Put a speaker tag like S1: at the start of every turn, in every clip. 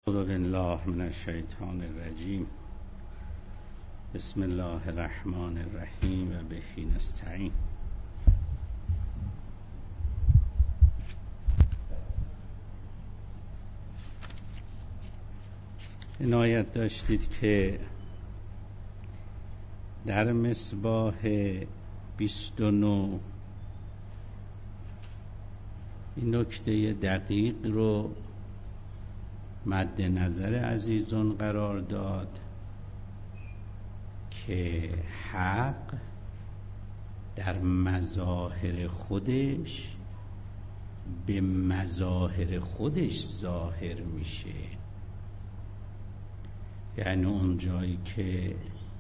S1: اعوذ بالله من الشیطان الرجیم. بسم الله الرحمن الرحیم و به نستعین. عنایت داشتید که در مصباح 29 این نکته دقیق رو مد نظر عزیزان قرار داد که حق در مظاهر خودش به مظاهر خودش ظاهر میشه. یعنی اون جایی که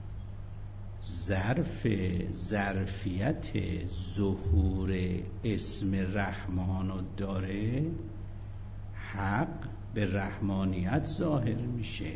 S1: ظرفیت ظهور اسم رحمان رو داره، حق به رحمانیت ظاهر میشه.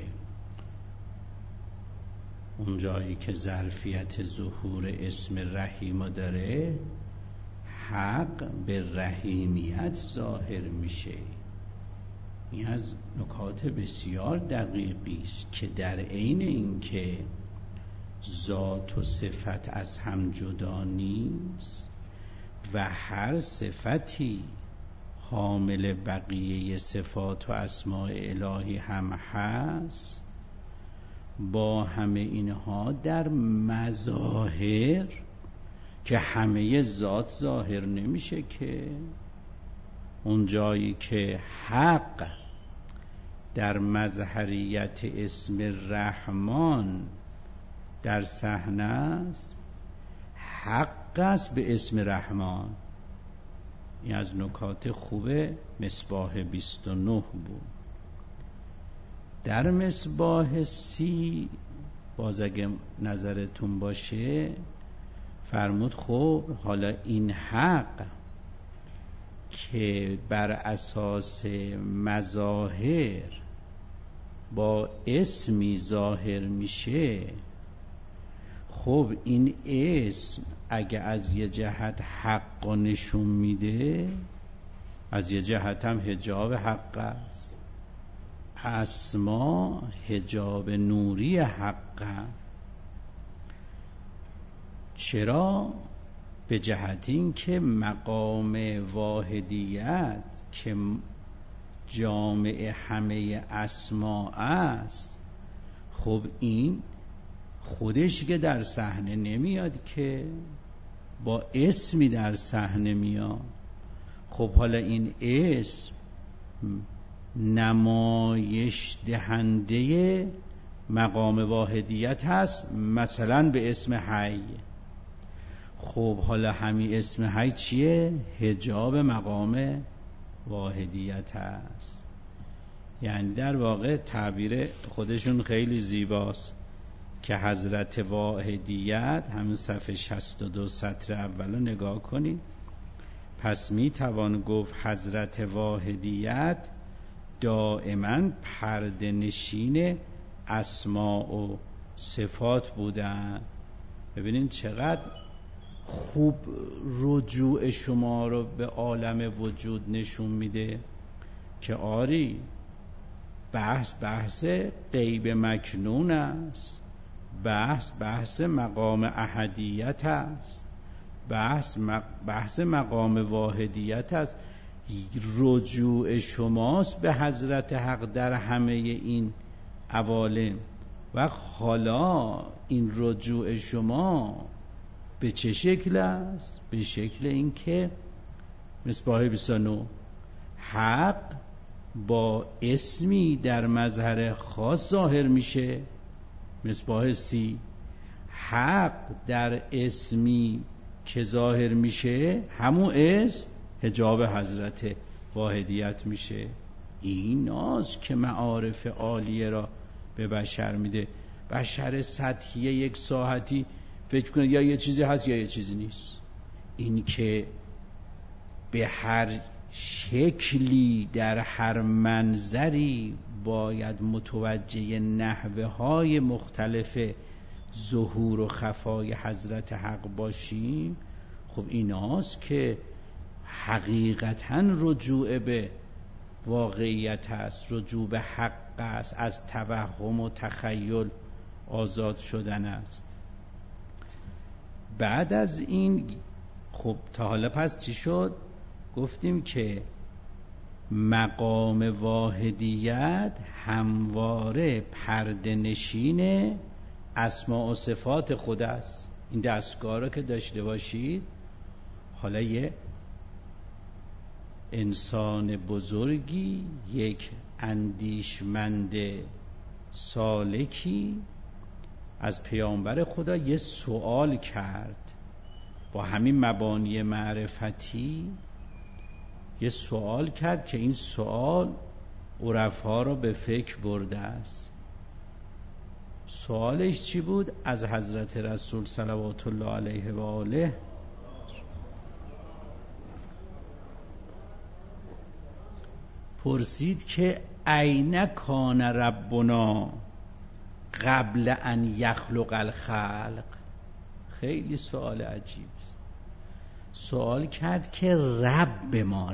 S1: اون جایی که ظرفیت ظهور اسم رحیم رو داره، حق به رحیمیت ظاهر میشه. این از نکات بسیار دقیقی است که در عین اینکه ذات و صفت از هم جدا نیست و هر صفتی حامل بقیه صفات و اسماء الهی هم هست، با همه اینها در مظاهر که همه ذات ظاهر نمیشه. که اون جایی که حق در مظهریت اسم رحمان در صحنه است، حق است به اسم رحمان. این از نکات خوب مصباح 29 بود. در مصباح 30 باز اگه نظرتون باشه فرمود خب حالا این حق که بر اساس مظاهر با اسمی ظاهر میشه، خب این اسم اگه از یه جهت حق نشون میده، از یه جهت هم حجاب حق است. اسما حجاب نوری حق. چرا؟ به جهت این که مقام واحدیت که جامع همه اسما است، خب این خودش که در صحنه نمیاد، که با اسمی در صحنه میاد. خب حالا این اسم نمایش دهنده مقام واحدیت هست، مثلا به اسم حی. خب حالا همین اسم حی چیه؟ حجاب مقام واحدیت هست. یعنی در واقع تعبیر خودشون خیلی زیباست که حضرت واحدیت، همین صفحه 62 سطر اولو نگاه کنید. پس می توان گفت حضرت واحدیت دائما پرده نشین اسماء و صفات بودن. ببینید چقدر خوب رجوع شما رو به عالم وجود نشون میده که آری بحث غیب مکنون است، بحث مقام احدیت است، بحث مقام واحدیت است. رجوع شماست به حضرت حق در همه این عوالم. و حالا این رجوع شما به چه شکل است؟ به شکل این که مصباح 29 حق با اسمی در مظهر خاص ظاهر میشه. مصباح 30 حق در اسمی که ظاهر میشه، همون اسم حجاب حضرت واحدیت میشه. ایناست که معارف عالیه را به بشر میده. بشر سطحی یک ساحتی فکر کنه یا یه چیزی هست یا یه چیزی نیست. این که به هر شکلی در هر منظری باید متوجه نحوه های مختلف ظهور و خفای حضرت حق باشیم، خب ایناست که حقیقتاً رجوع به واقعیت است، رجوع به حق است، از توهم و تخیل آزاد شدن است. بعد از این خب تا حالا پس چی شد؟ گفتیم که مقام واحدیت همواره پرده نشین اسماء و صفات خود است. این دستگاه رو که داشته باشید، حالا یه انسان بزرگی، یک اندیشمند سالکی از پیامبر خدا یه سوال کرد، با همین مبانی معرفتی یه سوال کرد که این سوال عرفا رو به فکر برده است. سوالش چی بود؟ از حضرت رسول صلوات الله علیه و آله پرسید که این کان ربنا قبل ان یخلق الخلق. خیلی سوال عجیب. سوال کرد که رب ما،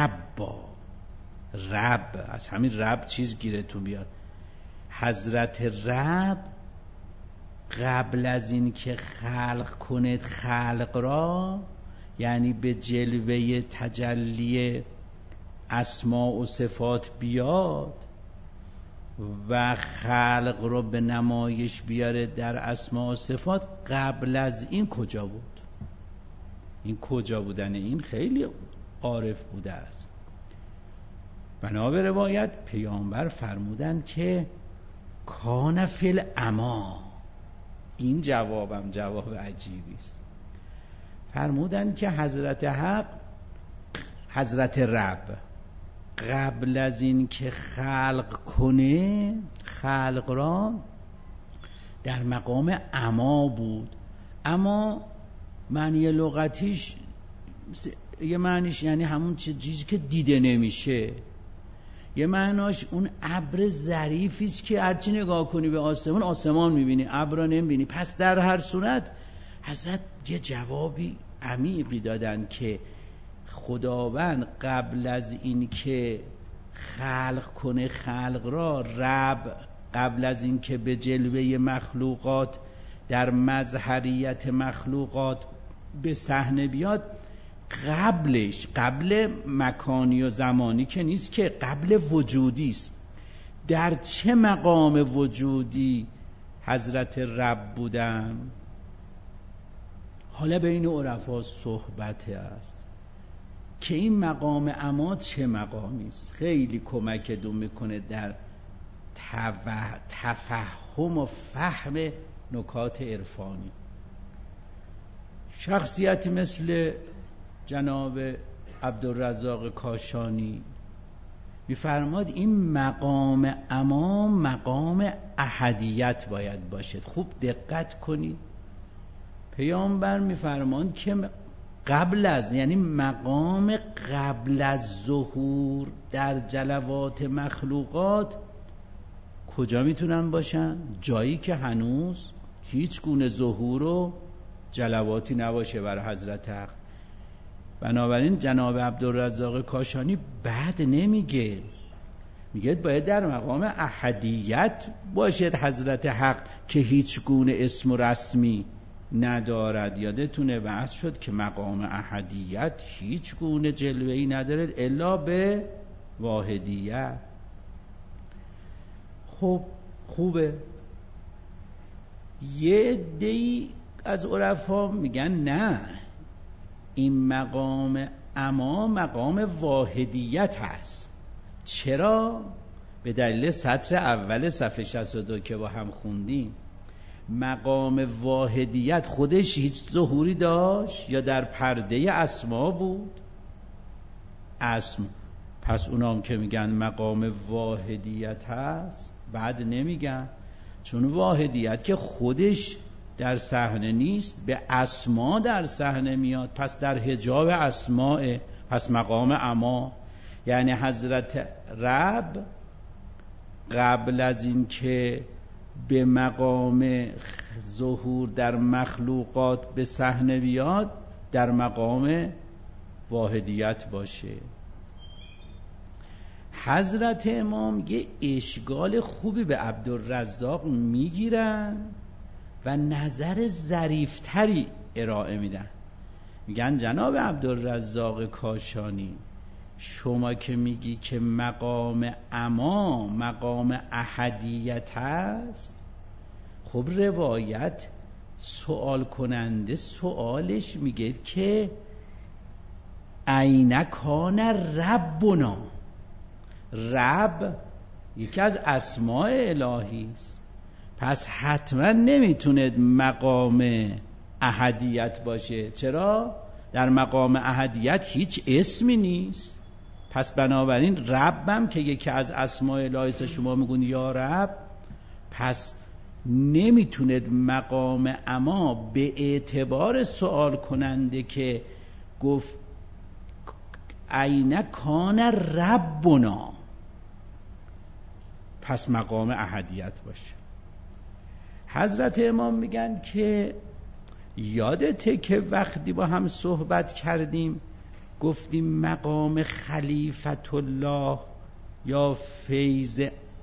S1: رب از همین رب چیز گیرتون بیاد. حضرت رب قبل از این که خلق کند خلق را، یعنی به جلوه تجلی اسماء و صفات بیاد و خلق رو به نمایش بیاره در اسماء و صفات، قبل از این کجا بود؟ این کجا بودن این خیلی عارف بوده است. بنا به روایت پیامبر فرمودند که کان فی العما. این جوابم جواب عجیبی است. فرمودند که حضرت حق، حضرت رب قبل از این که خلق کنه خلق را، در مقام عما بود. اما معنی لغتیش یه معنیش یعنی همون چیزی که دیده نمیشه، یه معناش اون ابر ظریفی است که هرچی نگاه کنی به آسمان، آسمان میبینی، ابر رو نمیبینی. پس در هر صورت حضرت یه جوابی عمیقی دادن که خداوند قبل از این که خلق کنه خلق را، رب قبل از این که به جلوه مخلوقات در مظهریت مخلوقات به صحنه بیاد، قبلش، قبل مکانی و زمانی که نیست، که قبل وجودی است. در چه مقام وجودی حضرت رب بودن؟ حالا بین عرفا صحبت است که این مقام اما چه مقامی است. خیلی کمکتون میکنه در تفهم و فهم نکات عرفانی. شخصیتی مثل جناب عبدالرزاق کاشانی میفرماد این مقام اما مقام احدیت باید باشد. خوب دقت کنید، پیامبر میفرماند که قبل از، یعنی مقام قبل از ظهور در جلوات مخلوقات کجا میتونن باشن؟ جایی که هنوز هیچ گونه ظهور و جلواتی نباشه برای حضرت حق. بنابراین جناب عبدالرزاق کاشانی بعد نمیگه، میگه باید در مقام احدیت باشد حضرت حق که هیچ گونه اسم و رسمی ندارد. یادتونه بحث شد که مقام احدیت هیچ گونه جلوه‌ای ندارد الا به واحدیت. خب خوبه. یه عده‌ای از عرفا میگن نه، این مقام اما مقام واحدیت هست. چرا؟ به دلیل سطر اول صفحه 62 که با هم خوندیم. مقام واحدیت خودش هیچ ظهوری داشت یا در پرده اسما بود؟ اسم. پس اونام که میگن مقام واحدیت هست بعد نمیگن، چون واحدیت که خودش در صحنه نیست، به اسما در صحنه میاد، پس در حجاب اسماء. پس مقام اما یعنی حضرت رب قبل از این که به مقام ظهور در مخلوقات به صحنه بیاد در مقام واحدیت باشه. حضرت امام یه اشکال خوبی به عبدالرزاق میگیرن و نظر ظریفتری ارائه میدن. میگن جناب عبدالرزاق کاشانی، شما که میگی که مقام اما مقام احدیت هست، خب روایت سوال کننده سوالش میگه که این کان ربنا، رب یکی از اسماء الهی است، پس حتما نمیتونه مقام احدیت باشه. چرا؟ در مقام احدیت هیچ اسمی نیست. پس بنابراین ربم که یکی از اسماء الهی است، شما میگون یا رب، پس نمیتونه مقام اما به اعتبار سوال کننده که گفت این کان ربنا، پس مقام احدیت باشه. حضرت امام میگن که یادته که وقتی با هم صحبت کردیم گفتیم مقام خلیفت الله یا فیض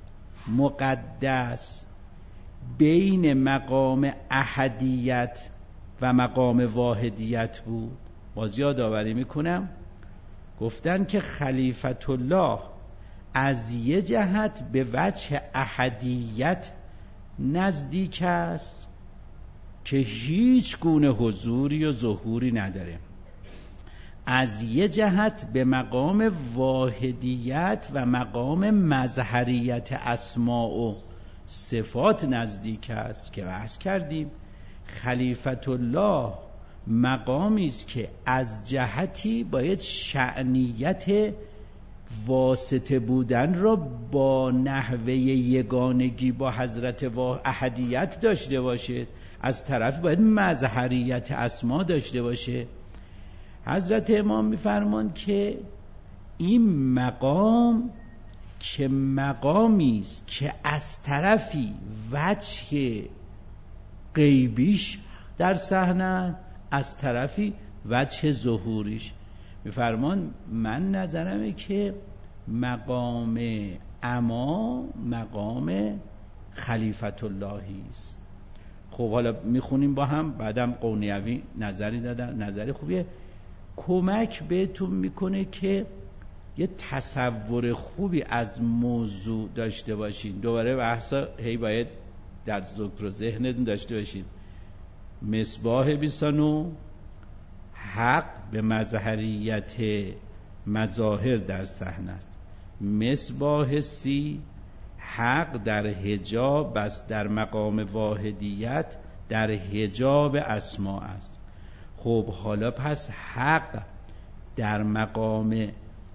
S1: مقدس بین مقام احدیت و مقام واحدیت بود. باز یادآوری میکنم، گفتن که خلیفت الله از یه جهت به وجه احدیت نزدیک است که هیچ گونه حضوری و ظهوری نداره، از یه جهت به مقام واحدیت و مقام مظهریت اسماء و صفات نزدیک است که بحث کردیم. خلیفت الله مقامی است که از جهتی باید شأنیت واسطه بودن را با نحوه یگانگی با حضرت احدیت داشته باشه، از طرف باید مظهریت اسما داشته باشه. حضرت امام میفرمان که این مقام که مقامی است که از طرفی وجه غیبیش در صحنه، از طرفی وجه ظهوریش. میفرمان من نظرمه که مقام اما مقام خلیفت اللهی است. خب حالا میخونیم با هم، بعدم قونیوی نظری دادن، نظری خوبیه، کمک بهتون میکنه که یه تصور خوبی از موضوع داشته باشین. دوباره بحثا هی باید در ذکر و ذهنتون داشته باشین. مصباح 29 حق به مظهریت مظاهر در صحنه است. مصباح 30 حق در حجاب است، در مقام واحدیت در حجاب اسما است. خب حالا پس حق در مقام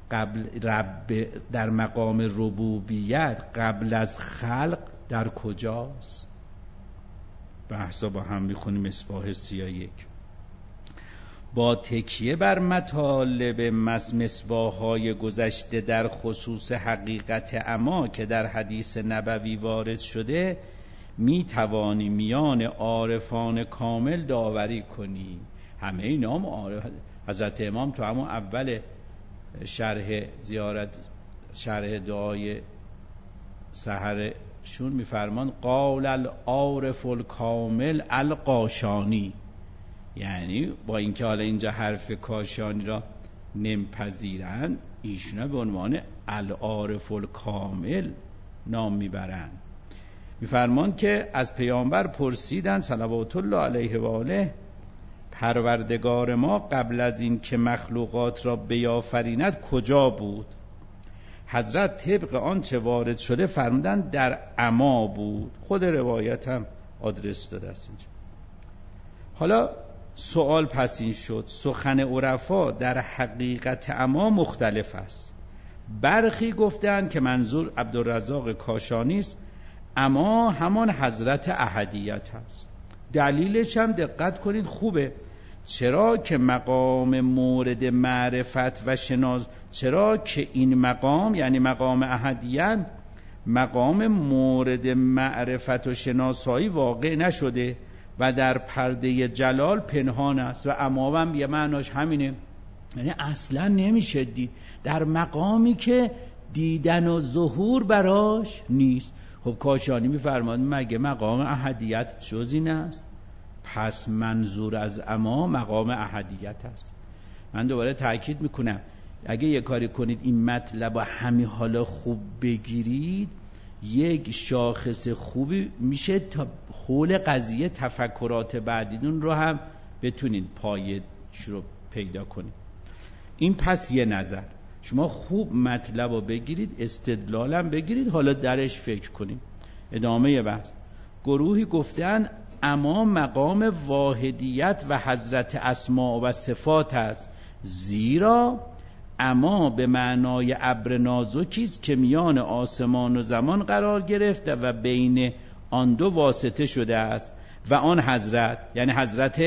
S1: در مقام ربوبیت قبل از خلق در کجاست؟ بحثا با هم میخونیم. مصباح 31 با تکیه بر مطالب مصباح‌های گذشته در خصوص حقیقت اما که در حدیث نبوی وارد شده می توانی میان عارفان کامل داوری کنی. همه اینا هم حضرت امام تو همون اول شرح زیارت، شرح دعای سحرشون میفرمان قال العارف الکامل القاشانی، یعنی با اینکه حالا اینجا حرف کاشانی را نمیپذیرند، ایشون به عنوان العارف الکامل نام میبرند. میفرمان که از پیامبر پرسیدند صلوات الله علیه و آله پروردگار ما قبل از این که مخلوقات را بیافریند کجا بود؟ حضرت طبق آنچه وارد شده فرمودند در عما بود. خود روایت هم آدرس داده است اینجا. حالا سوال پس این شد، سخن عرفا در حقیقت عما مختلف است. برخی گفتند که منظور عبدالرزاق کاشانی است، اما همان حضرت احدیت هست. دلیلش هم دقت کنید خوبه، چرا که مقام مورد معرفت و چرا که این مقام یعنی مقام احدیت مقام مورد معرفت و شناسایی واقع نشده و در پرده جلال پنهان است و اما هم یه معناش همینه، یعنی اصلا نمیشه دید. در مقامی که دیدن و ظهور براش نیست. خب کاشانی میفرماد مگه مقام احدیت جز این است؟ پس منظور از اما مقام احدیت است. من دوباره تأکید میکنم اگه یه کاری کنید این مطلب و همین حالا خوب بگیرید، یک شاخص خوبی میشه تا حول قضیه تفکرات بعدیدون رو هم بتونید پایش رو پیدا کنید. این پس یه نظر. شما خوب مطلب رو بگیرید، استدلالم بگیرید، حالا درش فکر کنید. ادامه بحث. گروهی گفتن اما مقام واحدیت و حضرت اسماء و صفات است، زیرا اما به معنای ابر نازکی است که میان آسمان و زمان قرار گرفته و بین آن دو واسطه شده است و آن حضرت، یعنی حضرت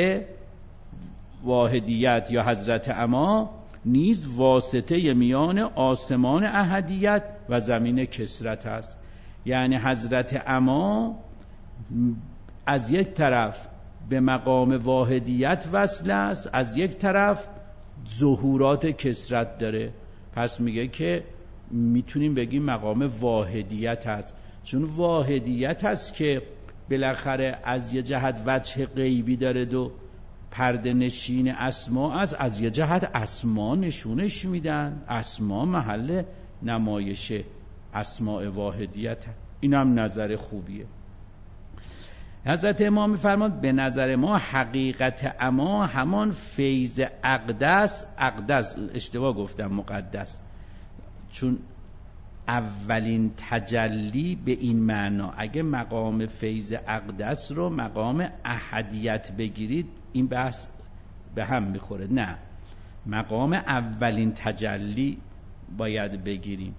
S1: واحدیت یا حضرت اما، نیز واسطه میان آسمان احدیت و زمین کثرت است. یعنی حضرت اما از یک طرف به مقام واحدیت وصل است، از یک طرف ظهورات کثرت داره. پس میگه که میتونیم بگیم مقام واحدیت هست، چون واحدیت هست که بالاخره از یه جهت وجه غیبی داره و پرده نشین اسما است، از یه جهت اسما نشونش میدن. اسما محل نمایش اسماء واحدیت هست. این هم نظر خوبیه. حضرت امام میفرماد به نظر ما حقیقت اما همان فیض اقدس اشتباه گفتم مقدس، چون اولین تجلی به این معنا. اگه مقام فیض اقدس رو مقام احدیت بگیرید این بحث به هم میخوره. نه، مقام اولین تجلی باید بگیریم.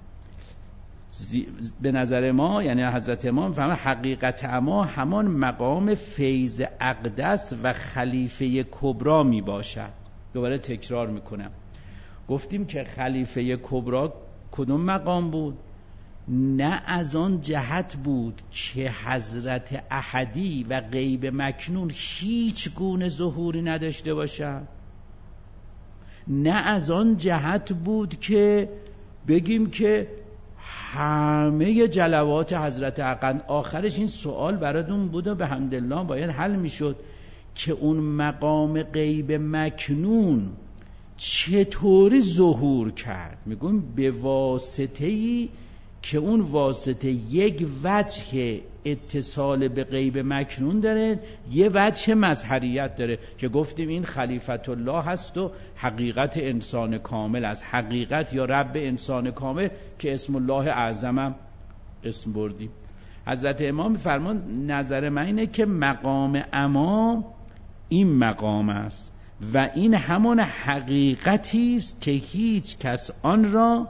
S1: به نظر ما، یعنی حضرت امام فهمه حقیقت اما همان مقام فیض اقدس و خلیفه کبرا می باشد. دوباره تکرار میکنم، گفتیم که خلیفه کبرا کدوم مقام بود؟ نه از آن جهت بود که حضرت احدی و غیب مکنون هیچ گونه ظهوری نداشته باشد، نه از آن جهت بود که بگیم که همه جلوات حضرت حقا. آخرش این سوال براتون بود و به حمدالله باید حل میشد که اون مقام غیب مکنون چطوری ظهور کرد. میگم به واسطه‌ای که اون واسطه یک وجه اتصال به غیب مکنون داره، یه وجه مظهریت داره که گفتیم این خلیفت الله هست و حقیقت انسان کامل است. حقیقت یا رب انسان کامل که اسم الله اعظمم اسم بردیم. حضرت امام فرمان نظر من اینه که مقام اما این مقام است و این همان حقیقتی است که هیچ کس آن را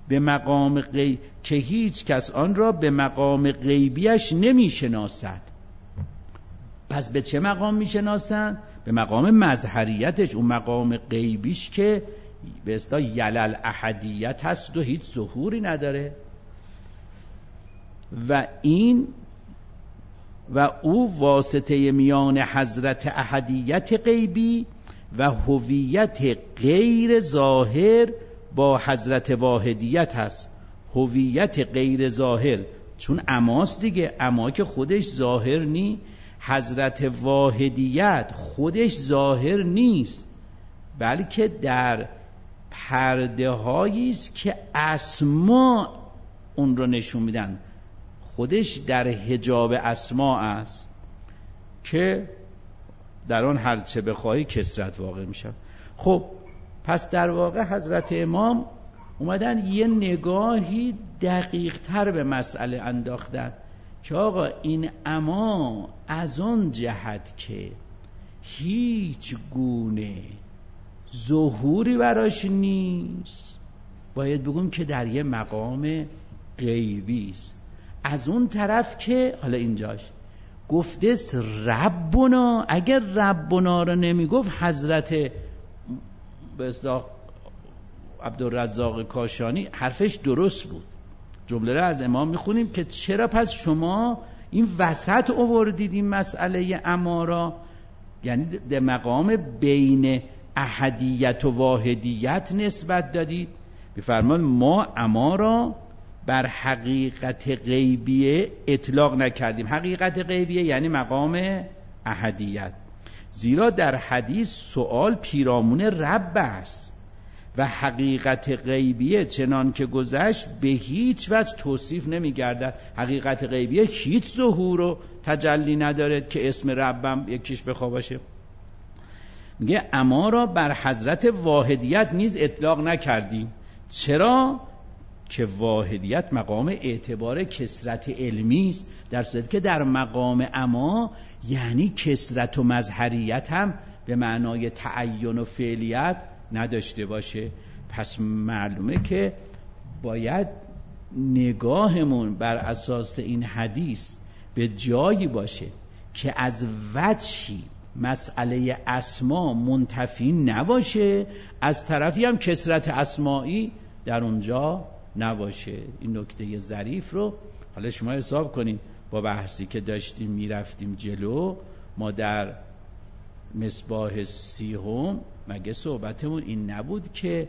S1: به مقام غیبیش نمی شناسد. پس به چه مقام می شناسند؟ به مقام مظهریتش، اون مقام غیبیش که به اصطلاح یلل احدیت هست و هیچ ظهوری نداره. و او واسطه میان حضرت احدیت غیبی و هویت غیر ظاهر با حضرت واحدیت هست. هویت غیر ظاهر چون اماست دیگه، اما که خودش ظاهر نی. حضرت واحدیت خودش ظاهر نیست، بلکه در پرده هایی است که اسما اون رو نشون میدن. خودش در حجاب اسما است که در آن هرچه بخواهی کثرت واقع میشه. خب پس در واقع حضرت امام اومدن یه نگاهی دقیق تر به مسئله انداختن که آقا این اما از آن جهت که هیچ گونه ظهوری براش نیست، باید بگم که در یه مقام غیبی است. از اون طرف که حالا اینجاش گفته است ربنا، اگر ربنا رو نمیگفت حضرت به اصطلاح عبدالرزاق کاشانی حرفش درست بود. جمله رو از امام میخونیم که چرا پس شما این وسط آوردید این مسئله امارا، یعنی در مقام بین احدیت و واحدیت نسبت دادید می‌فرماد ما اما را بر حقیقت غیبیه اطلاق نکردیم. حقیقت غیبیه یعنی مقام احدیت، زیرا در حدیث سؤال پیرامون رب است و حقیقت غیبیه چنان که گذشت به هیچ وجه توصیف نمی‌گردد. حقیقت غیبیه هیچ ظهور و تجلی ندارد که اسم ربم یکیش بخواه باشه. میگه اما را بر حضرت واحدیت نیز اطلاق نکردیم. چرا؟ که واحدیت مقام اعتبار کثرت علمی است، در صورتی که در مقام اما یعنی کثرت و مظهریت هم به معنای تعین و فعلیت نداشته باشه. پس معلومه که باید نگاهمون بر اساس این حدیث به جایی باشه که از وجهی مسئله اسما منتفی نباشه، از طرفی هم کثرت اسمایی در اونجا نباشه. این نکته ظریف رو حالا شما حساب کنین. با بحثی که داشتیم میرفتیم جلو، ما در مصباح 30 مگه صحبتمون این نبود که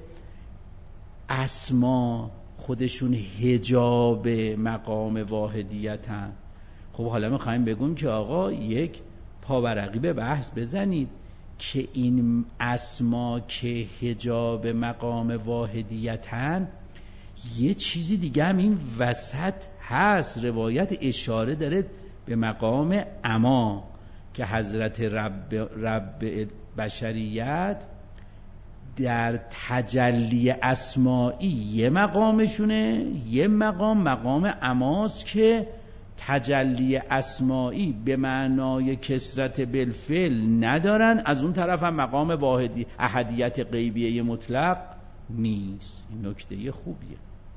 S1: اسما خودشون حجاب مقام واحدیتن؟ خب حالا میخوایم بگیم که آقا یک پاورقی به بحث بزنید که این اسما که حجاب مقام واحدیتن، یه چیزی دیگه هم این وسط هست. روایت اشاره داره به مقام اما که حضرت رب بشریت در تجلی اسمائی یه مقامشونه، یه مقام اماست که تجلی اسمائی به معنای کثرت بالفعل ندارن، از اون طرف هم مقام واحدی احدیت غیبیه مطلق نیست. این نکته خوبیه.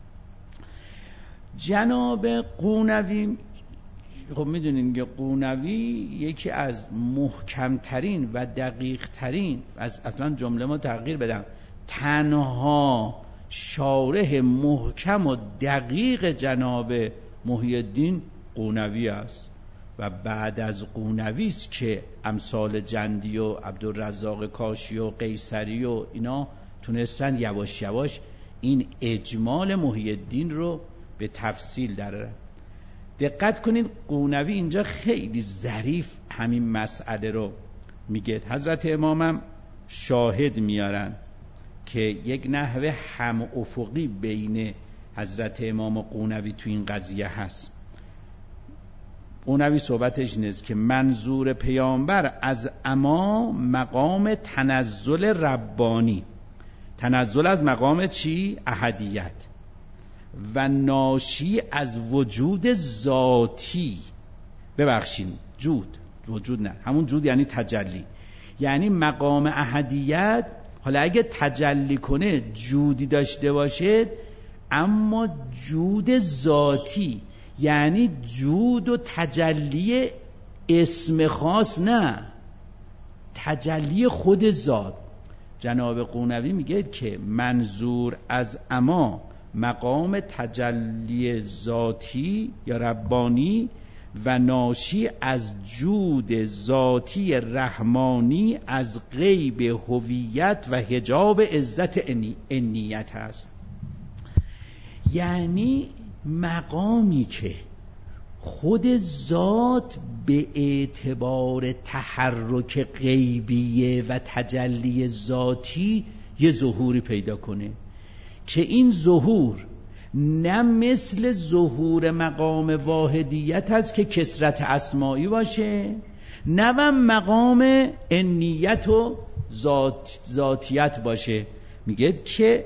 S1: جناب قونوی، خب میدونین که قونوی یکی از محکمترین و دقیق ترین، اصلا جمله ما تغییر بدم، تنها شارح محکم و دقیق جناب محی الدین قونوی است و بعد از قونوی است که امثال جندی و عبدالرزاق کاشی و قیصری و اینا تونستن یواش یواش این اجمال محی الدین رو به تفصیل درارن. دقت کنید قونوی اینجا خیلی ظریف همین مسئله رو میگه. حضرت امامم شاهد میارن که یک نحوه هم افقی بین حضرت امام و قونوی تو این قضیه هست. قونوی صحبتش اینه که منظور پیامبر از اما مقام تنزل ربانی، تنزل از مقام چی؟ احدیت، و ناشی از وجود ذاتی. ببخشید وجود نه، همون جود یعنی تجلی، یعنی مقام احدیت حالا اگه تجلی کنه جودی داشته باشه، اما جود ذاتی یعنی جود و تجلی اسم خاص نه، تجلی خود ذات. جناب قونوی میگه که منظور از اما مقام تجلی ذاتی یا ربانی و ناشی از جود ذاتی رحمانی از غیب هویت و حجاب عزت انیت است. یعنی مقامی که خود ذات به اعتبار تحرک غیبیه و تجلی ذاتی یه ظهوری پیدا کنه که این ظهور نه مثل ظهور مقام واحدیت هست که کثرت اسمائی باشه، نه مقام انیت و ذاتیت باشه. میگه که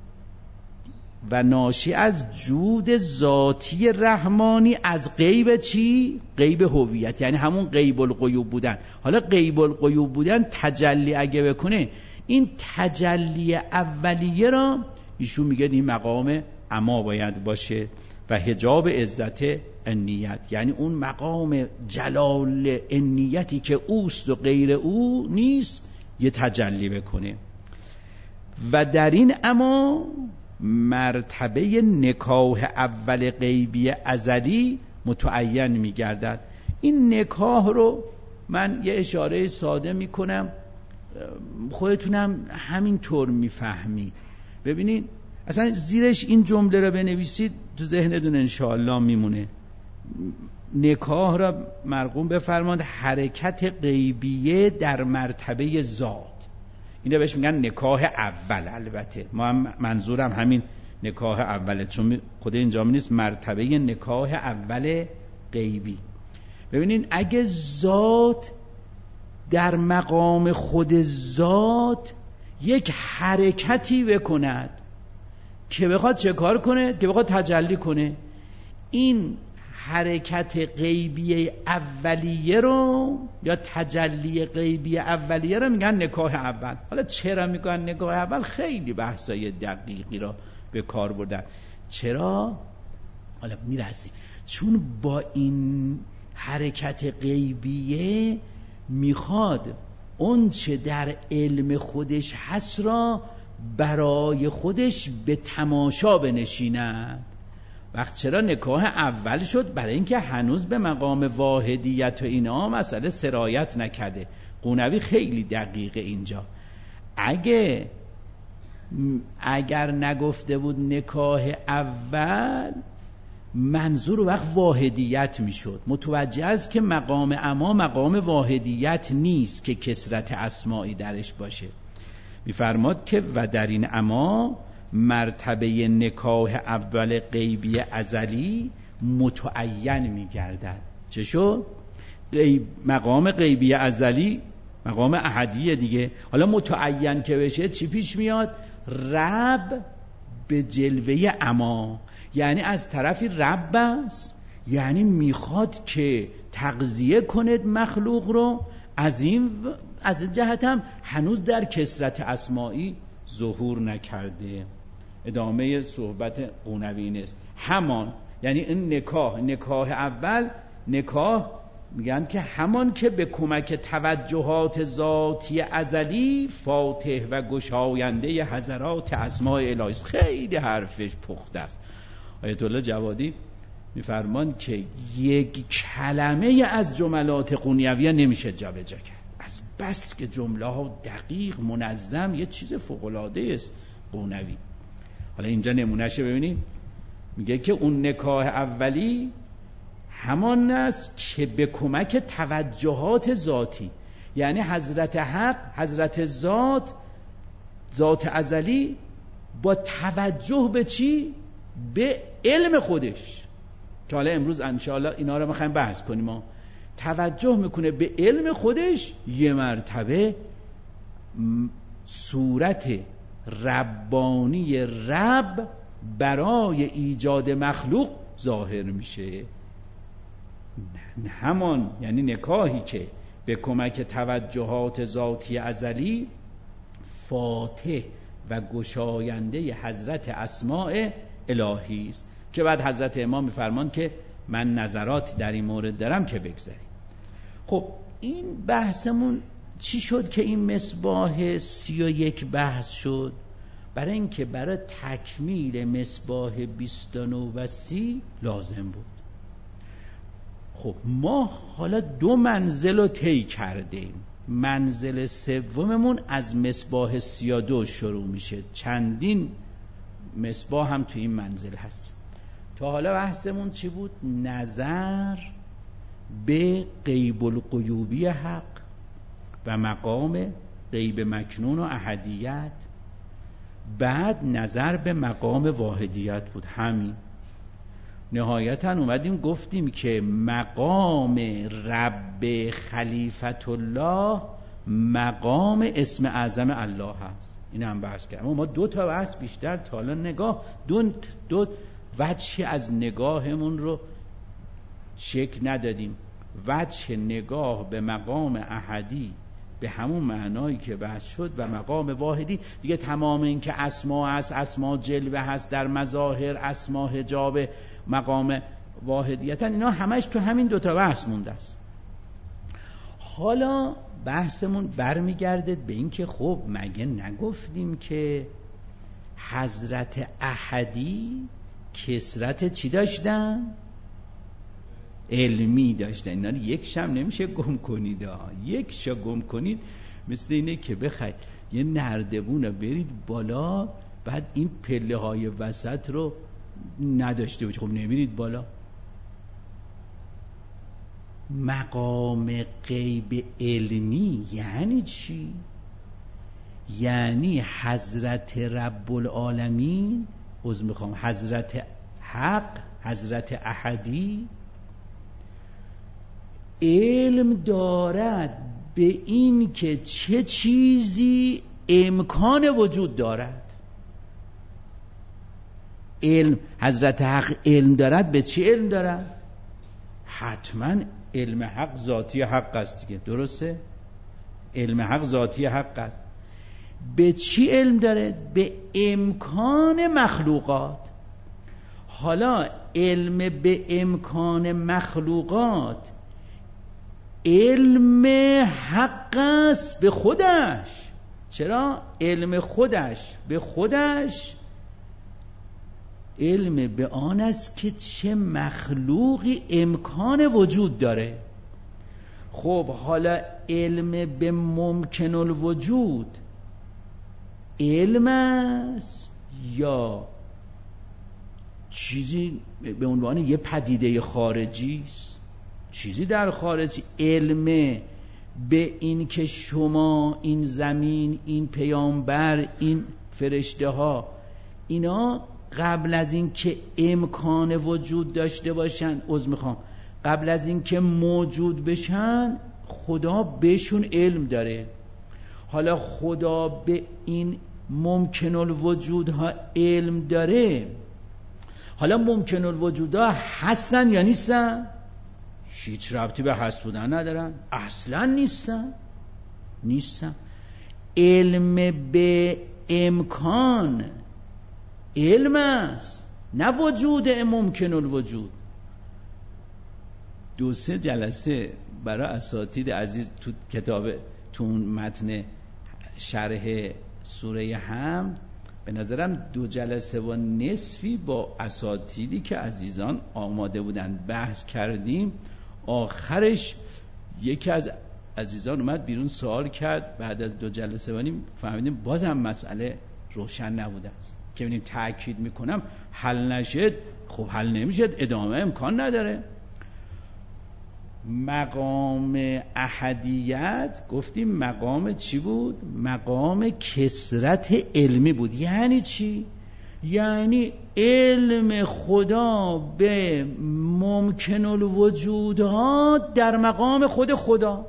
S1: و ناشی از جود ذاتی رحمانی از غیب چی؟ غیب هویت، یعنی همون غیب الغیوب بودن. حالا غیب الغیوب بودن تجلی اگه بکنه، این تجلی اولیه را ایشون میگه این مقام اما باید باشه و حجاب عزت انیت، یعنی اون مقام جلال انیتی که اوست و غیر او نیست یه تجلی بکنه. و در این اما مرتبه نکاح اول غیبی ازلی متعین میگردد. این نکاح رو من یه اشاره ساده میکنم، خودتونم همین طور میفهمید. ببینید اصلا زیرش این جمله رو بنویسید تو ذهنتون انشاءالله میمونه. نکاح را مرقوم بفرماند حرکت غیبیه در مرتبه ذات. اینو بهش میگن نکاح اول. البته ما هم منظورم همین نکاح اوله، چون خود اینجا نیست، مرتبه نکاح اول غیبی. ببینین اگه ذات در مقام خود ذات یک حرکتی بکند که بخواد چه کار کنه؟ که بخواد تجلی کنه، این حرکت غیبی اولیه رو یا تجلی غیبی اولیه رو میگن نکاح اول. حالا چرا میگن نکاح اول؟ خیلی بحثای دقیقی را به کار بردن. چرا؟ حالا میرسیم. چون با این حرکت غیبیه میخواد اون چه در علم خودش هست را برای خودش به تماشا بنشیند. وقت چرا نکاح اول شد؟ برای اینکه هنوز به مقام واحدیت و اینا مسئله سرایت نکرده. قونوی خیلی دقیقه اینجا. اگر نگفته بود نکاح اول، منظور وقت واحدیت میشد. متوجه است که مقام اما مقام واحدیت نیست که کثرت اسماعی درش باشه. میفرماد که و در این اما مرتبه نکاح اول غیبی ازلی متعین میگردد. چه شد؟ مقام غیبی ازلی مقام احدیه دیگه. حالا متعین که بشه چی پیش میاد؟ رب به جلوه اما، یعنی از طرفی رب است، یعنی میخواد که تغذیه کند مخلوق رو. از این جهت هم هنوز در کثرت اسماعی ظهور نکرده. ادامه صحبت قونوی نیست. همان یعنی این نکاح اول، نکاح میگن که همان که به کمک توجهات ذاتی ازلی فاتح و گشاینده حضرات اسماء الهی است. خیلی حرفش پخته است. آیت الله جوادی میفرمان که یک کلمه از جملات قونیویه نمیشه جابجا کرد، از بس که جمله ها دقیق منظم، یه چیز فوق العاده است قونوی. حالا اینجا نمونهشه ببینید، میگه که اون نکاح اولی همان است که به کمک توجهات ذاتی، یعنی حضرت حق، حضرت ذات ازلی با توجه به چی؟ به علم خودش، که حالا امروز انشاءالله اینا رو میخوایم بحث کنیم. ما توجه میکنه به علم خودش، یه مرتبه صورت ربانی رب برای ایجاد مخلوق ظاهر میشه. همان یعنی نکاحی که به کمک توجهات ذاتی ازلی فاتح و گشاینده حضرت اسماء الهی است، که بعد حضرت امام میفرمان که من نظرات در این مورد دارم که بگذاریم. خب این بحثمون چی شد که این مصباح 31 بحث شد؟ برای اینکه برای تکمیل مصباح 29 و 30 لازم بود. خب ما حالا 2 منزل رو طی کردیم. منزل سوممون از مصباح 32 شروع میشه. چندین مصباح هم تو این منزل هست. تا حالا بحثمون چی بود؟ نظر به غیب الغیوبی حق و مقام غیب مکنون و احدیت، بعد نظر به مقام واحدیت بود. همین نهایتا اومدیم گفتیم که مقام رب خلیفت الله مقام اسم اعظم الله هست. این هم بحث کردیم. اما ما 2 تا بحث بیشتر تا حالا نگاه دو وجه از نگاهمون رو شکل ندادیم. وجه نگاه به مقام احدی به همون معنایی که بحث شد و مقام واحدی دیگه تمام این که اسما هست، اسما جلوه هست در مظاهر، اسما حجاب مقام واحدیت، اینا همش تو همین 2 تا بحث مونده است. حالا بحثمون برمیگرده به این که خب مگه نگفتیم که حضرت احدی کثرت چی داشتن؟ علمی داشتن. اینا رو یک شم نمیشه گم کنید. یک شا گم کنید مثل اینه که بخواید یه نردبون رو برید بالا بعد این پله های وسط رو نداشته باشه. خب نمیرید بالا. مقام غیب علمی یعنی چی؟ یعنی حضرت رب العالمین، حضرت حق، حضرت احدی علم دارد به این که چه چیزی امکان وجود دارد. علم، حضرت حق علم دارد به چی علم دارد؟ حتما علم حق ذاتی حق است دیگه، درسته؟ علم حق ذاتی حق است. به چی علم داره؟ به امکان مخلوقات. حالا علم به امکان مخلوقات علم حق است به خودش. چرا؟ علم خودش به خودش علم به آن است که چه مخلوقی امکان وجود داره. خب حالا علم به ممکن الوجود علم است یا چیزی به عنوان یه پدیده خارجی است؟ چیزی در خارج. علم به این که شما، این زمین، این پیامبر، این فرشته ها، اینا قبل از این که امکان وجود داشته باشن، قبل از این که موجود بشن، خدا بهشون علم داره. حالا خدا به این ممکن الوجودها علم داره. حالا ممکن الوجودها هستن یا نیستن؟ هیچ ربطی به هست بودن ندارن، اصلا نیستن. علم به امکان علم است، نه وجود ممکن الوجود. 2-3 جلسه برای اساتید عزیز تو کتاب، تو متن شرح سوره حمد، به نظرم 2 جلسه و نصفی با اساتیدی که عزیزان آماده بودن بحث کردیم. آخرش یکی از عزیزان اومد بیرون سوال کرد، بعد از 2 جلسه و نیم فهمیدیم بازم مسئله روشن نبوده است. که ببینیم تأکید میکنم حل نشد، خب حل نمیشد، ادامه امکان نداره. مقام احدیت گفتیم مقام چی بود؟ مقام کثرت علمی بود. یعنی چی؟ یعنی علم خدا به ممکن الوجودات در مقام خود خدا.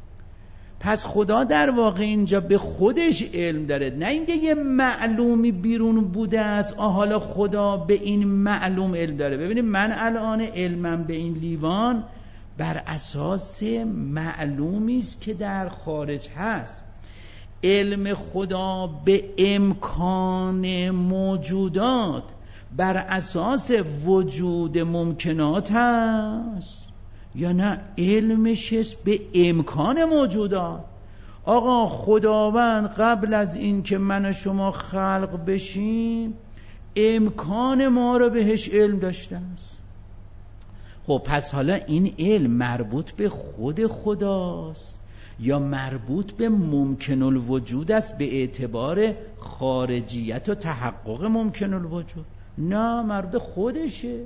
S1: پس خدا در واقع اینجا به خودش علم داره، نه اینکه یه معلومی بیرون بوده است حالا خدا به این معلوم علم داره. ببینید من الان علمم به این لیوان بر اساس معلومی است که در خارج هست. علم خدا به امکان موجودات بر اساس وجود ممکنات هست یا نه علمش است به امکان موجودات؟ آقا خداوند قبل از این که من و شما خلق بشیم امکان ما رو بهش علم داشته است. خب پس حالا این علم مربوط به خود خداست یا مربوط به ممکن الوجود است به اعتبار خارجیت و تحقق ممکن الوجود؟ نه، مربوط خودشه.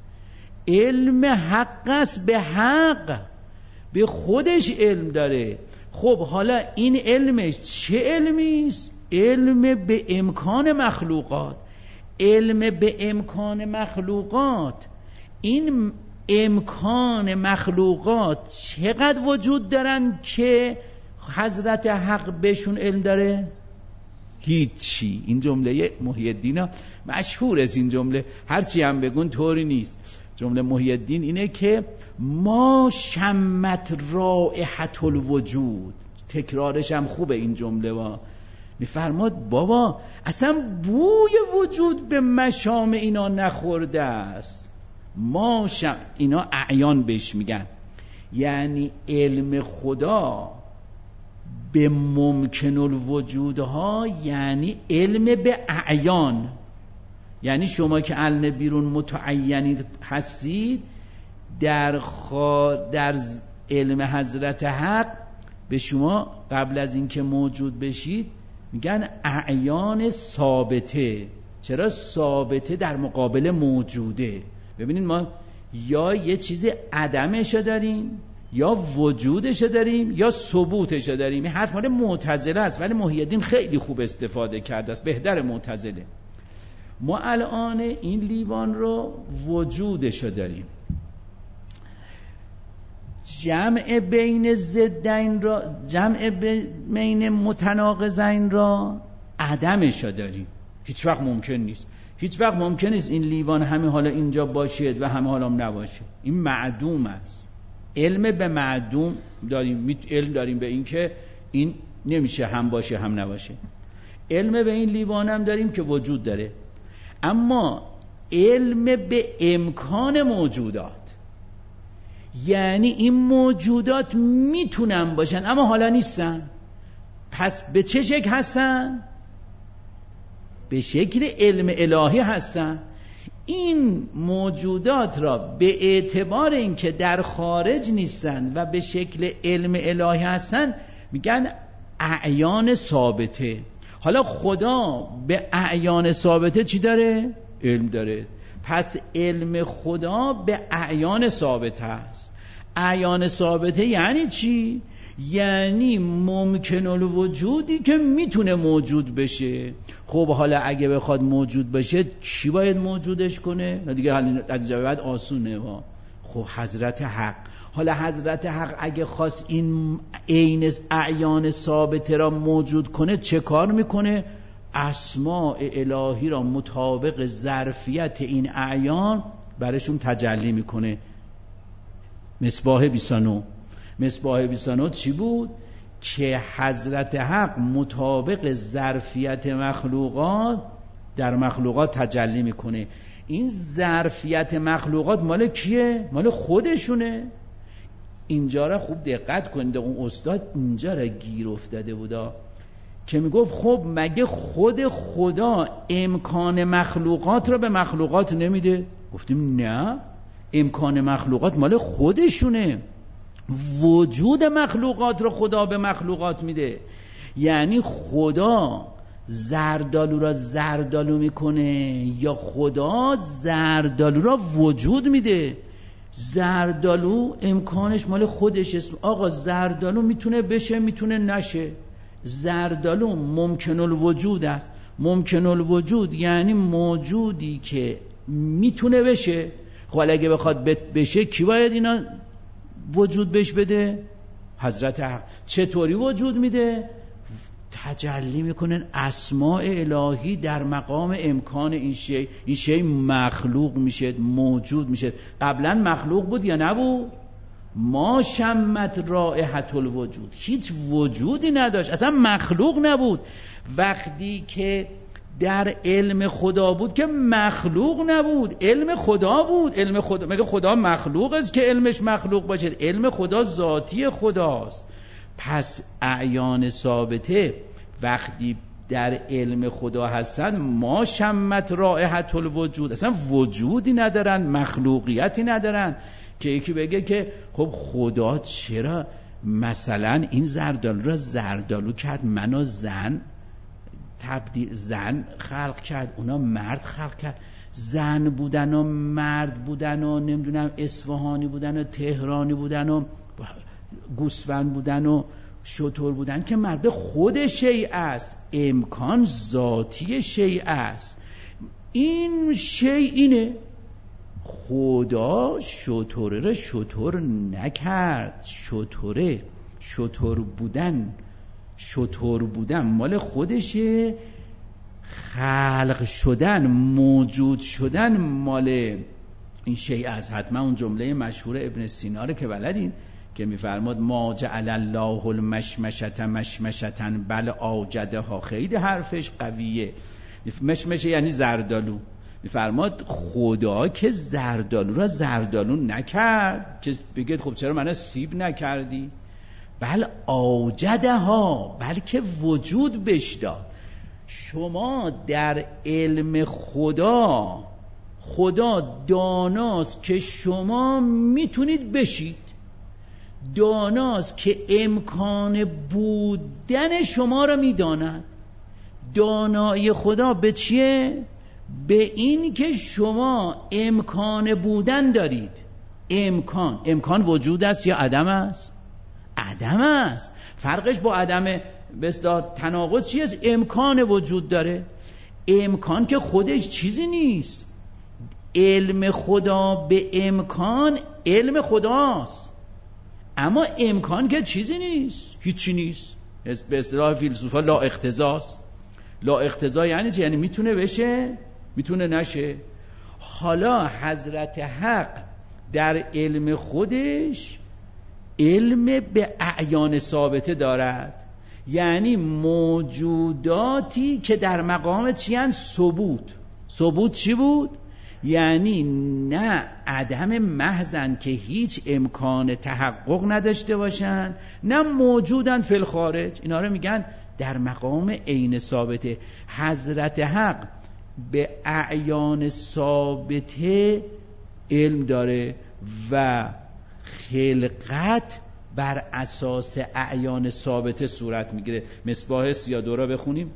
S1: علم حق است به حق، به خودش علم داره. خب حالا این علمش چه علمی است؟ علم به امکان مخلوقات. علم به امکان مخلوقات، این امکان مخلوقات چقدر وجود دارن که حضرت حق بهشون علم داره؟ هیچی. این جمله محی الدین مشهور است. این جمله هرچی هم بگون طوری نیست. جمله محی الدین اینه که ما شمت رائحة الوجود. تکرارش هم خوبه این جمله. میفرماد بابا اصلا بوی وجود به مشام اینا نخورده است. اینا اعیان بهش میگن. یعنی علم خدا به ممکن الوجودها یعنی علم به اعیان. یعنی شما که علم بیرون متعینید هستید، در علم حضرت حق به شما قبل از اینکه موجود بشید میگن اعیان ثابته. چرا ثابته؟ در مقابل موجوده. ببینید ما یا یه چیز عدمشو داریم، یا وجودشو داریم، یا ثبوتشو داریم. این حرف مال معتزله است، ولی محی الدین خیلی خوب استفاده کرده است، بهتر معتزله. ما الان این لیوان رو وجودشو داریم، جمع بین ضدین را، جمع بین متناقضین را عدمشو داریم. هیچ وقت ممکن نیست، هیچ وقت ممکن نیست این لیوان همه حالا اینجا باشه و همه حالا نباشه. این معدوم است. علم به معدوم داریم، علم داریم به این که این نمیشه هم باشه هم نباشه. علم به این لیوان هم داریم که وجود داره. اما علم به امکان موجودات، یعنی این موجودات میتونن باشن اما حالا نیستن. پس به چه شکل هستن؟ به شکل علم الهی هستن. این موجودات را به اعتبار اینکه در خارج نیستن و به شکل علم الهی هستن میگن اعیان ثابته. حالا خدا به اعیان ثابته چی داره؟ علم داره. پس علم خدا به اعیان ثابته است. اعیان ثابته یعنی چی؟ یعنی ممکن الوجودی که میتونه موجود بشه. خب حالا اگه بخواد موجود بشه چی باید موجودش کنه؟ دیگه از اینجا به بعد آسونه. خب حضرت حق. حالا حضرت حق اگه خواست این عین اعیان ثابته را موجود کنه چه کار میکنه؟ اسماء الهی را مطابق ظرفیت این اعیان برشون تجلی میکنه. مصباح 29. مصباح 29 چی بود؟ که حضرت حق مطابق ظرفیت مخلوقات در مخلوقات تجلی میکنه. این ظرفیت مخلوقات مال کیه؟ مال خودشونه. اینجا را خوب دقت کنید، اون استاد اینجا را گیر افتاده بودا که میگفت خب مگه خود خدا امکان مخلوقات را به مخلوقات نمیده؟ گفتیم نه، امکان مخلوقات مال خودشونه. وجود مخلوقات رو خدا به مخلوقات میده. یعنی خدا زردالو را زردالو میکنه یا خدا زردالو را وجود میده؟ زردالو امکانش مال خودش است. آقا زردالو میتونه بشه میتونه نشه. زردالو ممکن الوجود است. ممکن الوجود یعنی موجودی که میتونه بشه. خب اگه بخواد بشه کی باید اینا وجود بهش بده؟ حضرت حق. چطوری وجود میده؟ تجلی میکنن اسماء الهی در مقام امکان این شی. این شی مخلوق میشه، موجود میشه. قبلا مخلوق بود یا نبود؟ ما شمت رائحة الوجود، هیچ وجودی نداشت، اصلا مخلوق نبود. وقتی که در علم خدا بود که مخلوق نبود، علم خدا بود. علم خدا، مگه خدا مخلوق است که علمش مخلوق باشه؟ علم خدا ذاتی خداست. پس اعیان ثابته وقتی در علم خدا هستن ما شمت رائحة الوجود، اصلا وجودی ندارن، مخلوقیتی ندارن که یکی بگه که خب خدا چرا مثلا این زردالو را زردالو کرد، منو زن تبدیل زن خلق کرد، اونا مرد خلق کرد. زن بودن و مرد بودن و نمیدونم اصفهانی بودن و تهرانی بودن و گوسفند بودن و شتر بودن که مرد خود شیء است، امکان ذاتی شیء است. این شیء اینه. خدا شتره را شتر نکرد. شتر بودن مال خودشه، خلق شدن، موجود شدن مال این شیء است. حتما اون جمله مشهور ابن سینا رو که بلدین که میفرماد ما جعل الله المشمشة مشمشة بل اوجدها. خیلی حرفش قویه. مشمشه یعنی زردالو. میفرماد خدا که زردالو را زردالو نکرد که بگید خب چرا من سیب نکردی؟ بل اوجدها، بلکه وجود بش داد. شما در علم خدا داناست که شما میتونید بشید، داناست که امکان بودن شما را میداند. دانایی خدا به چیه؟ به این که شما امکان بودن دارید. امکان وجود است یا عدم است؟ عدم است. فرقش با عدم به اصطلاح تناقض چیه؟ امکان وجود داره. امکان که خودش چیزی نیست. علم خدا به امکان علم خداست، اما امکان که چیزی نیست، هیچی نیست. به اصطلاح فیلسوفا لا اقتضاست. لا اقتضا یعنی چی؟ یعنی میتونه بشه میتونه نشه. حالا حضرت حق در علم خودش علم به اعیان ثابته دارد، یعنی موجوداتی که در مقام چی هستند؟ ثبوت چی بود؟ یعنی نه عدم محضن که هیچ امکان تحقق نداشته باشن، نه موجودن فی الخارج. اینا رو میگن در مقام عین ثابته. حضرت حق به اعیان ثابته علم داره و خلقت بر اساس اعیان ثابته صورت میگیره. مصباح سیادورا بخونیم.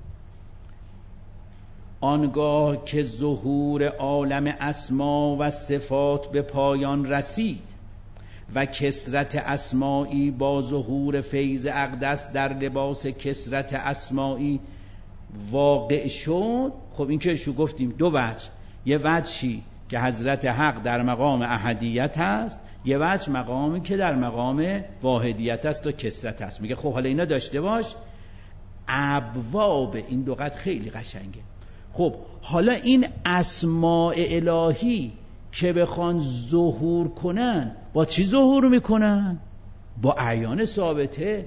S1: آنگاه که ظهور عالم اسما و صفات به پایان رسید و کثرت اسمایی با ظهور فیض اقدس در لباس کثرت اسمایی واقع شد. خب این که شو گفتیم دو وجه، یه وجهی که حضرت حق در مقام احدیت هست، یه وجه مقامی که در مقام واحدیت هست و کثرت هست. میگه خب حالا اینا داشته باش، ابواب این لغت خیلی قشنگه. خب حالا این اسماء الهی که بخوان ظهور کنن، با چی ظهور میکنن؟ با اعیان ثابته.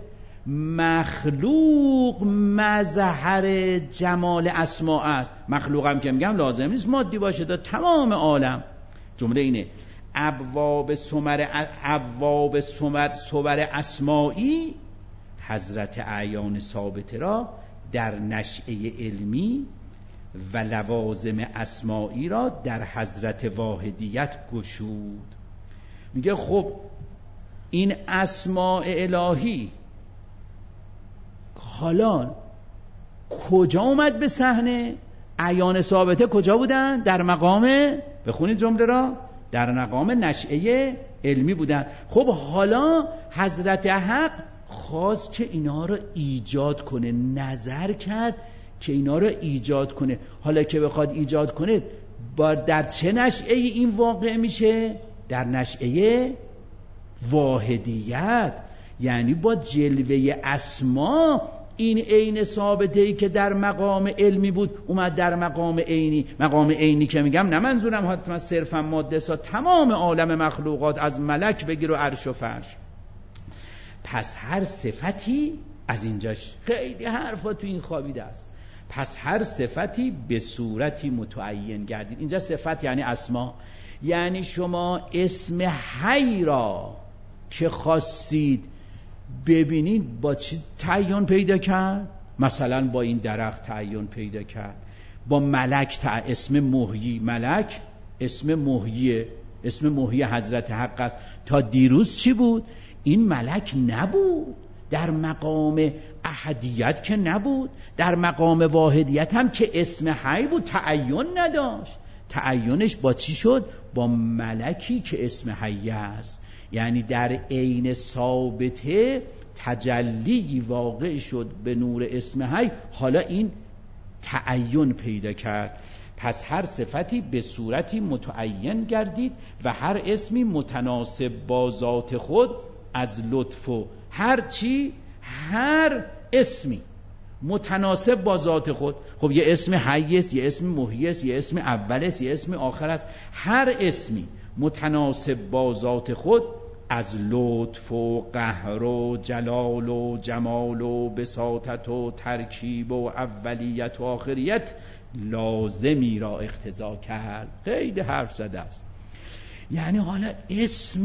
S1: مخلوق مظهر جمال اسماء است. مخلوقم که میگم لازم نیست مادی باشه، دا تمام عالم. جمله اینه ابواب صور اسمائی حضرت اعیان ثابته را در نشأه علمی و لوازم اسمائی را در حضرت واحدیت گشود. میگه خب این اسماء الهی حالا کجا اومد به صحنه؟ اعیان ثابته کجا بودن؟ در مقام، بخونید جمله را، در مقام نشأه علمی بودن. خب حالا حضرت حق خواست که اینا رو ایجاد کنه، نظر کرد که اینا رو ایجاد کنه. حالا که بخواد ایجاد کنه در چه نشأه این واقع میشه؟ در نشأه واحدیت. یعنی با جلوه اسما این عین ثابته‌ای که در مقام علمی بود اومد در مقام عینی. مقام عینی که میگم نه منظورم حتما صرفا ماده سا، تمام عالم مخلوقات از ملک بگیر و عرش و فرش. پس هر صفتی، از اینجاش خیلی حرفا تو این خوابیده است، پس هر صفتی به صورتی متعین گردید. اینجا صفت یعنی اسما، یعنی شما اسم حی را که خواستید ببینید با چی تعین پیدا کرد؟ مثلا با این درخت تعین پیدا کرد، با ملک اسم محیی. ملک اسم محییه، اسم محیی حضرت حق است. تا دیروز چی بود؟ این ملک نبود، در مقام احدیت که نبود، در مقام واحدیت هم که اسم حی بود تعین نداشت. تعینش با چی شد؟ با ملکی که اسم حی است. یعنی در عین ثابته تجلی واقع شد به نور اسم حی، حالا این تعین پیدا کرد. پس هر صفتی به صورتی متعین گردید و هر اسمی متناسب با ذات خود از لطف و هر چی، هر اسمی متناسب با ذات خود. خب یه اسم حی است، یه اسم محیی است، یه اسم اول است، یه اسم آخر است. هر اسمی متناسب با ذات خود از لطف و قهر و جلال و جمال و بساطت و ترکیب و اولیت و آخریت لازمی را اقتضا کرد. خیلی حرف زده است. یعنی حالا اسم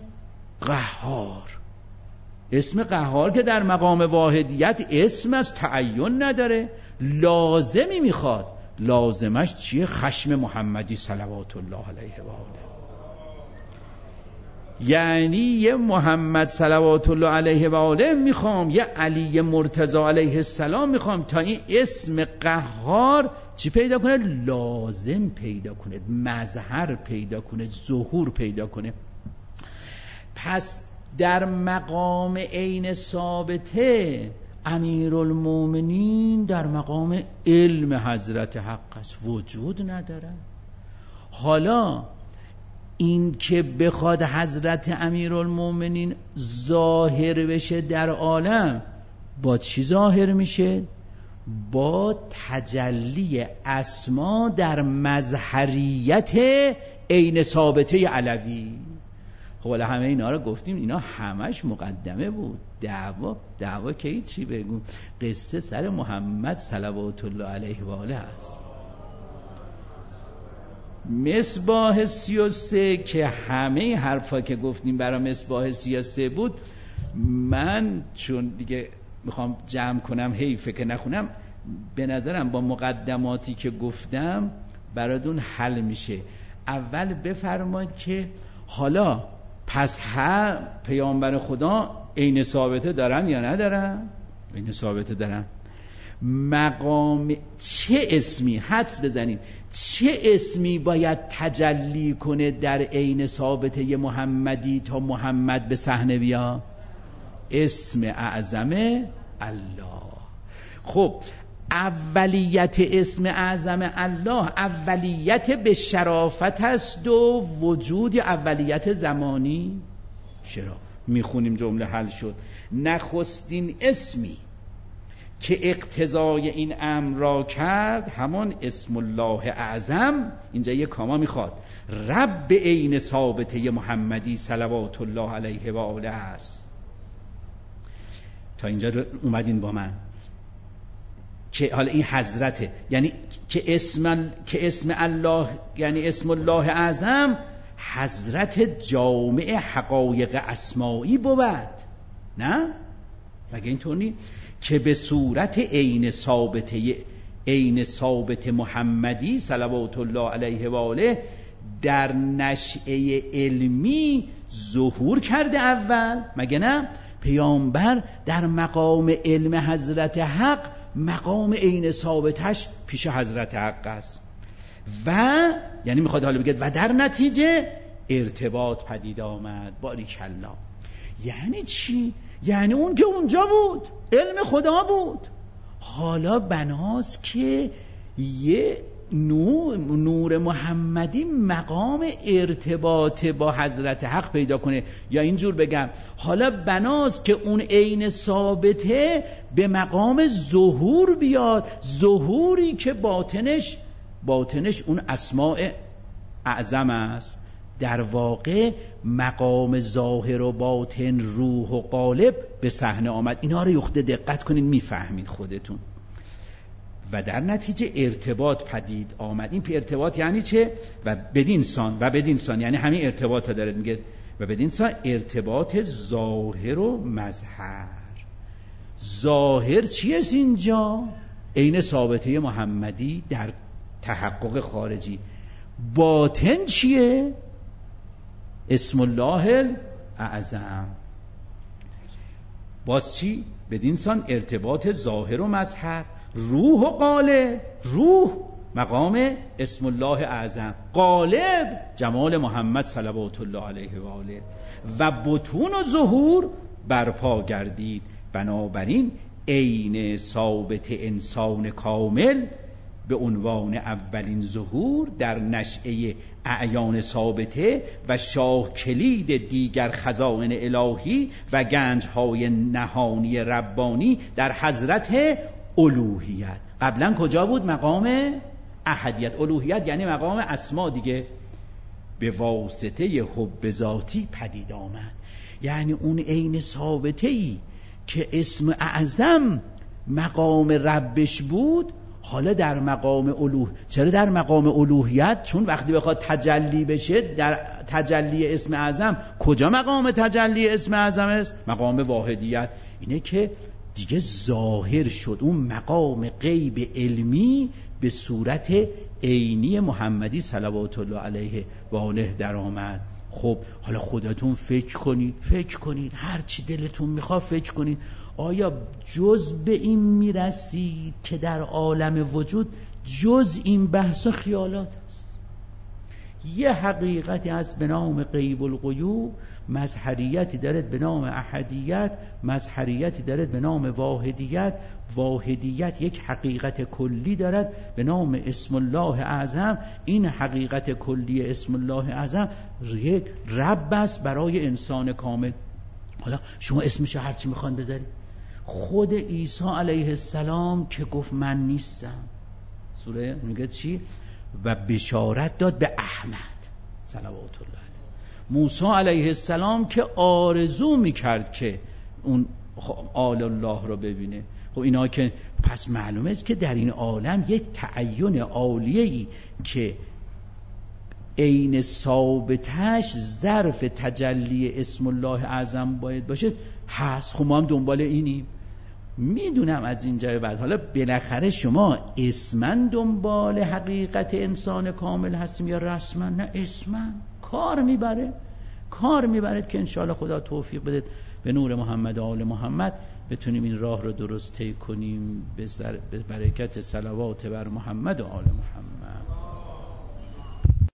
S1: قهار، اسم قهار که در مقام واحدیت اسم از تعین نداره، لازمی میخواد. لازمش چیه؟ خشم محمدی صلوات الله علیه و آله. یعنی یه محمد صلوات الله علیه و آله میخوام، یه علی مرتضی علیه السلام میخوام تا این اسم قهار چی پیدا کنه؟ لازم پیدا کنه، مظهر پیدا کنه، ظهور پیدا کنه. پس در مقام عین ثابته امیرالمومنین در مقام علم حضرت حق است، وجود نداره. حالا این که بخواد حضرت امیرالمومنین ظاهر بشه در عالم، با چی ظاهر میشه؟ با تجلی اسما در مظهریت عین ثابته علوی. خب حالا همه اینا رو گفتیم، اینا همش مقدمه بود. دعوا که چی بگم، قصه سر محمد صلوات الله علیه و آله است. مصباح 33 که همه حرفا که گفتیم برای مصباح 33 بود، من چون دیگه میخوام جمع کنم حیفه که نخونم، به نظرم با مقدماتی که گفتم براتون حل میشه. اول بفرمایید که حالا پس هر پیامبر خدا عین ثابته دارن یا ندارن؟ عین ثابته دارن. مقام چه اسمی، حدس بزنید، چه اسمی باید تجلی کنه در عین ثابته محمدی تا محمد به صحنه بیا؟ اسم اعظم الله. خب اولیت اسم اعظم الله اولیت به شرافت است و وجود اولیت زمانی. چرا؟ میخونیم جمله حل شد. نخستین اسمی که اقتضای این امر را کرد همان اسم الله اعظم، اینجا یه کاما میخواد، رب عین ثابته محمدی صلوات الله علیه و آله است. تا اینجا اومدین با من که حالا این حضرته، یعنی که اسم الله، یعنی اسم الله اعظم حضرت جامع حقایق اسمائی بود، نه؟ مگه اینطور نیست که به صورت عین ثابت محمدی صلوات الله علیه و آله در نشأه علمی ظهور کرده اول؟ مگه نه؟ پیامبر در مقام علم حضرت حق مقام عین ثابتش پیش حضرت حق است و یعنی میخواد حالا بگه و در نتیجه ارتباط پدید آمد. باریکالله. یعنی چی؟ یعنی اون که اونجا بود علم خدا بود، حالا بناست که یه نور محمدی مقام ارتباط با حضرت حق پیدا کنه، یا اینجور بگم حالا بناست که اون عین ثابته به مقام ظهور بیاد، ظهوری که باطنش اون اسماء اعظم است. در واقع مقام ظاهر و باطن، روح و قالب به صحنه آمد. اینا رو یخته دقت کنید میفهمید خودتون. و در نتیجه ارتباط پدید آمد. این ارتباط یعنی چه؟ و بدین سان یعنی همین ارتباط ها داره میگه. و بدین سان ارتباط ظاهر و مظهر. ظاهر چیست اینجا؟ عین ثابته محمدی در تحقق خارجی. باطن چیه؟ اسم الله اعظم. باز چی؟ بدین سان ارتباط ظاهر و مظهر. روح و قالب، روح مقام اسم الله اعظم، قالب جمال محمد صلوات الله علیه و آله، و بطون و ظهور برپا گردید. بنابراین عین ثابت انسان کامل به عنوان اولین ظهور در نشأه اعیان ثابته و شاه کلید دیگر خزائن الهی و گنج‌های نهانی ربانی در حضرت الوهیت. قبلا کجا بود؟ مقام احدیت. الوهیت یعنی مقام اسما دیگه. به واسطه حب ذاتی پدید آمد. یعنی اون عین ثابته‌ای که اسم اعظم مقام ربش بود، حالا در مقام چرا در مقام الوهیت؟ چون وقتی بخواد تجلی بشه در تجلی اسم اعظم، کجا مقام تجلی اسم اعظم است؟ مقام واحدیت. اینه که دیگه ظاهر شد، اون مقام غیب علمی به صورت عینی محمدی صلوات الله علیه و آله در آمد. خب حالا خودتون فکر کنید هر چی دلتون میخواد فکر کنید. آیا جز به این میرسید که در عالم وجود جز این بحث خیالات است؟ یه حقیقتی هست به نام غیب الغیوب، مظهریتی دارد به نام احدیت، مظهریتی دارد به نام واحدیت، واحدیت یک حقیقت کلی دارد به نام اسم الله اعظم. این حقیقت کلی اسم الله اعظم یک رب است برای انسان کامل. حالا شما اسمش هر چی میخوان بذارید. خود عیسی علیه السلام که گفت من نیستم، سوره میگه چی؟ و بشارت داد به احمد صلوات الله علیه. موسی علیه السلام که آرزو میکرد که اون آل الله رو ببینه. خب اینا که پس معلومه است که در این عالم یک تعین عالیه‌ای که عین ثابتش ظرف تجلی اسم الله اعظم باید باشه هست. خب ما هم دنبال اینیم. میدونم از اینجا به بعد حالا بالاخره شما اسمن دنبال حقیقت انسان کامل هستیم یا رسما؟ نه، اسمن کار میبرد که انشاءالله خدا توفیق بده به نور محمد و آل محمد بتونیم این راه رو درست طی کنیم به برکت صلوات بر محمد و آل محمد.